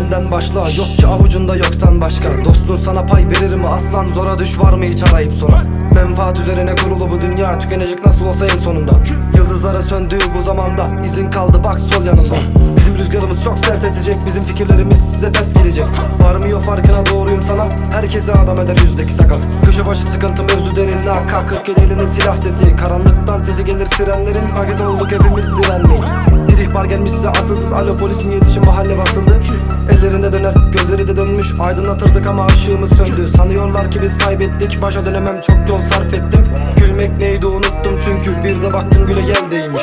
benden başla. Yok ki avucunda yoktan başka. Dostun sana pay verir mi aslan? Zora düş var mı hiç arayıp soran? Menfaat üzerine kurulu bu dünya, tükenecek nasıl olsa en sonunda. Yıldızlara söndüğü bu zamanda izin kaldı bak sol yanında. Bizim rüzgarımız çok sert esecek, bizim fikirlerimiz size ters gelecek. Var mı yok farkına doğruyum sana, herkese adam eder yüzdeki sakal. Köşe başı sıkıntı mevzu derin, AK-47 elinin silah sesi. Karanlıktan sesi gelir sirenlerin, paket olduk hepimiz direnmeyin. Bir ihbar gelmiş size asılsız, alo polis mi yetişin mahalle basıldı. Ellerinde döner, gözleri de dönmüş, aydınlatırdık ama ışığımız söndü. Sanıyorlar ki biz kaybettik, başa dönemem çok yol sarf ettim. Gülmek neydi unuttum çünkü bir de baktım güle yeldeymiş.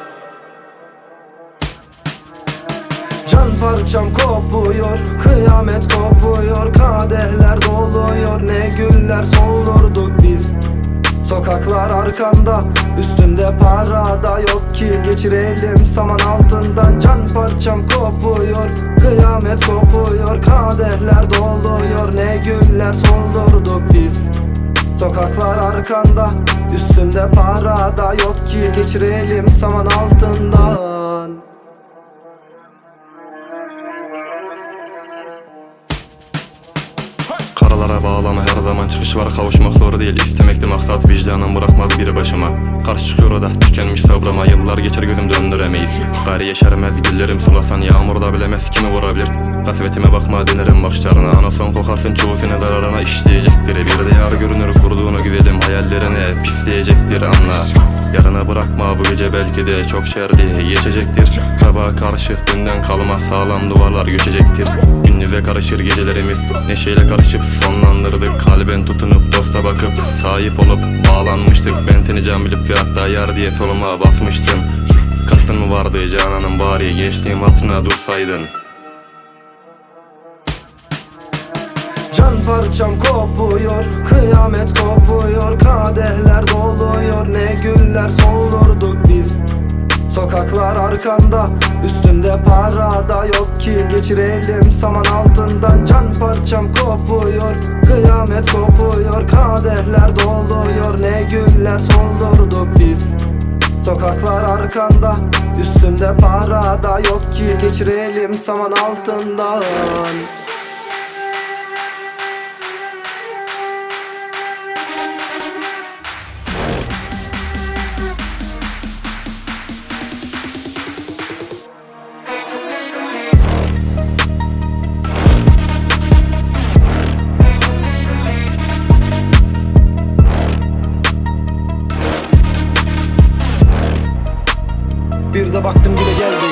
Can parçam kopuyor, kıyamet kopuyor, kadehler doluyor, ne güller soldurduk biz. Sokaklar arkanda, üstümde para da yok ki geçirelim saman altından. Can parçam kopuyor, kıyamet kopuyor, kadehler doluyor, ne güller soldurduk biz. Sokaklar arkanda, üstümde para da yok ki geçirelim saman altından. Karalara bağlama her zaman çıkış var, kavuşmak zor değil. İstemekti maksat, vicdanım bırakmaz biri başıma. Karşı çıkıyor o da tükenmiş sabrıma, yıllar geçer gözüm döndüremeyiz. Gari yeşermez güllerim sulasan, yağmurda bilemez kimi vurabilir. Kasvetime bakma denerim bakışlarına, ana son kokarsın çoğu seni zararına işleyecektir. Bir de yar görünür kurduğunu güzelim hayallerine pisleyecektir anla. Yarına bırakma bu gece belki de çok şerli geçecektir. Sabaha karşı dünden kalma sağlam duvarlar göçecektir. Gündüze karışır gecelerimiz, neşeyle karışıp sonlandırdık. Kalben tutunup dosta bakıp sahip olup bağlanmıştık. Ben seni can bilip ve hatta yar diye soluma basmıştım. Kastın mı vardı cananın, bari gençliğim hatırına dursaydın. Can parçam kopuyor, kıyamet kopuyor, kadehler doluyor, ne güller soldurduk biz. Sokaklar arkanda, üstümde para da yok ki geçirelim saman altından. Can parçam kopuyor, kıyamet kopuyor, kadehler doluyor, ne güller soldurduk biz. Sokaklar arkanda, üstümde para da yok ki geçirelim saman altından. Bir de baktım güle geldi.